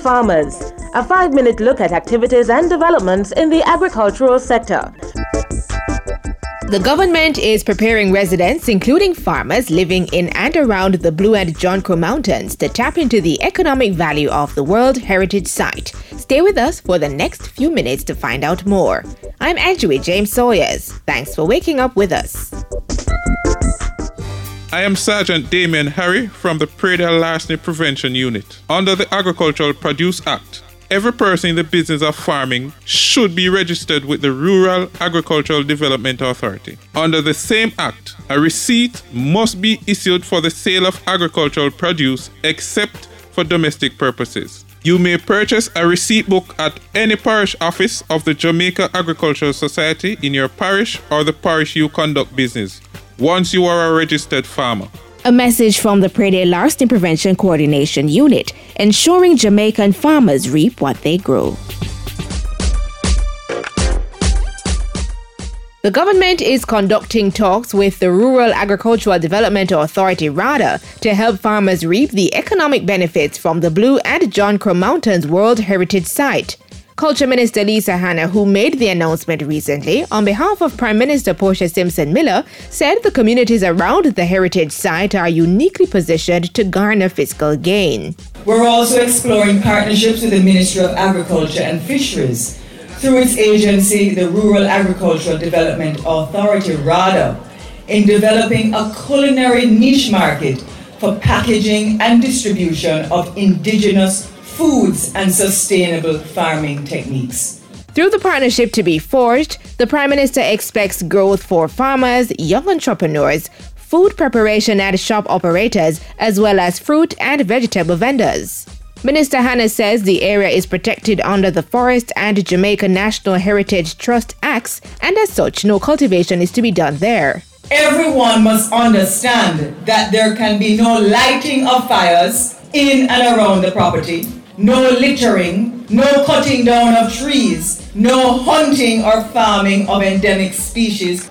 Farmers, a 5-minute look at activities and developments in the agricultural sector. The government is preparing residents, including farmers living in and around the Blue and John Crow Mountains, to tap into the economic value of the World Heritage Site. Stay with us for the next few minutes to find out more. I'm Andrew James Sawyers. Thanks for waking up with us. I am Sergeant Damien Harry from the Pradale Larceny Prevention Unit. Under the Agricultural Produce Act, every person in the business of farming should be registered with the Rural Agricultural Development Authority. Under the same act, a receipt must be issued for the sale of agricultural produce except for domestic purposes. You may purchase a receipt book at any parish office of the Jamaica Agricultural Society in your parish or the parish you conduct business, once you are a registered farmer. A message from the Pradale Larceny Prevention Coordination Unit, ensuring Jamaican farmers reap what they grow. The government is conducting talks with the Rural Agricultural Development Authority, RADA, to help farmers reap the economic benefits from the Blue and John Crow Mountains World Heritage Site. Culture Minister Lisa Hanna, who made the announcement recently on behalf of Prime Minister Portia Simpson Miller, said the communities around the heritage site are uniquely positioned to garner fiscal gain. We're also exploring partnerships with the Ministry of Agriculture and Fisheries through its agency, the Rural Agricultural Development Authority, RADA, in developing a culinary niche market for packaging and distribution of indigenous foods and sustainable farming techniques. Through the partnership to be forged, the Prime Minister expects growth for farmers, young entrepreneurs, food preparation and shop operators, as well as fruit and vegetable vendors. Minister Hanna says the area is protected under the Forest and Jamaica National Heritage Trust Acts, and as such, no cultivation is to be done there. Everyone must understand that there can be no lighting of fires in and around the property, no littering, no cutting down of trees, no hunting or farming of endemic species.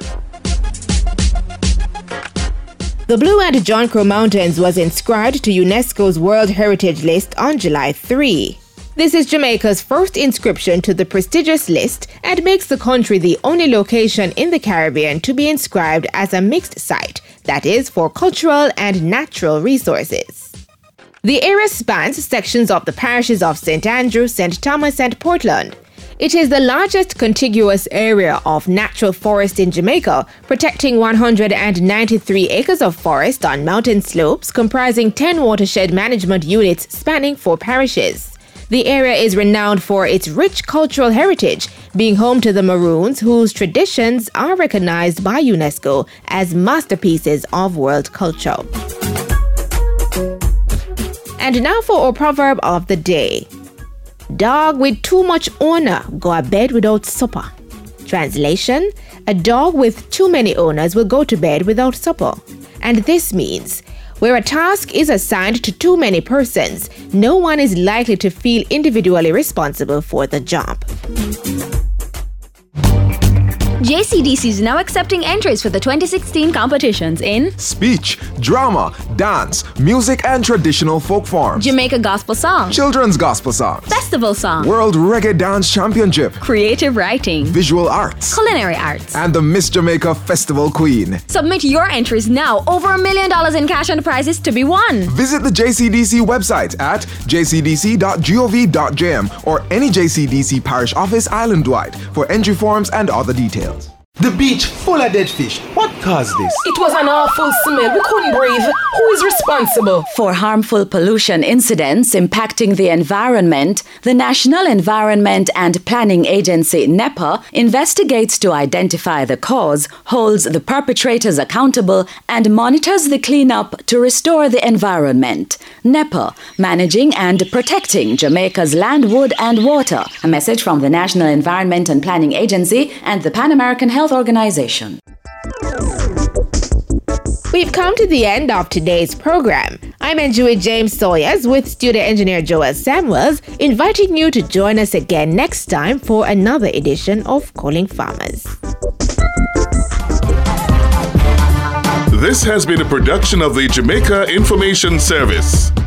The Blue and John Crow Mountains was inscribed to UNESCO's World Heritage List on July 3. This is Jamaica's first inscription to the prestigious list and makes the country the only location in the Caribbean to be inscribed as a mixed site, that is, for cultural and natural resources. The area spans sections of the parishes of St. Andrew, St. Thomas, and Portland. It is the largest contiguous area of natural forest in Jamaica, protecting 193 acres of forest on mountain slopes, comprising 10 watershed management units spanning 4 parishes. The area is renowned for its rich cultural heritage, being home to the Maroons, whose traditions are recognized by UNESCO as masterpieces of world culture. And now for our proverb of the day. Dog with too much owner go to bed without supper. Translation: a dog with too many owners will go to bed without supper. And this means, where a task is assigned to too many persons, no one is likely to feel individually responsible for the job. JCDC is now accepting entries for the 2016 competitions in speech, drama, dance, music and traditional folk forms, Jamaica Gospel Song, Children's Gospel Songs, Festival Song, World Reggae Dance Championship, Creative Writing, Visual Arts, Culinary Arts, and the Miss Jamaica Festival Queen. Submit your entries now. Over $1 million in cash and prizes to be won. Visit the JCDC website at jcdc.gov.jm or any JCDC parish office island-wide for entry forms and other details. The beach full of dead fish. What caused this? It was an awful smell. We couldn't breathe. Who is responsible? For harmful pollution incidents impacting the environment, the National Environment and Planning Agency, NEPA, investigates to identify the cause, holds the perpetrators accountable, and monitors the cleanup to restore the environment. NEPA, managing and protecting Jamaica's land, wood, and water. A message from the National Environment and Planning Agency and the Pan American Health Organization. We've come to the end of today's program. I'm Andrew James Sawyers with studio engineer Joel Samuels, inviting you to join us again next time for another edition of Calling Farmers. This has been a production of the Jamaica Information Service.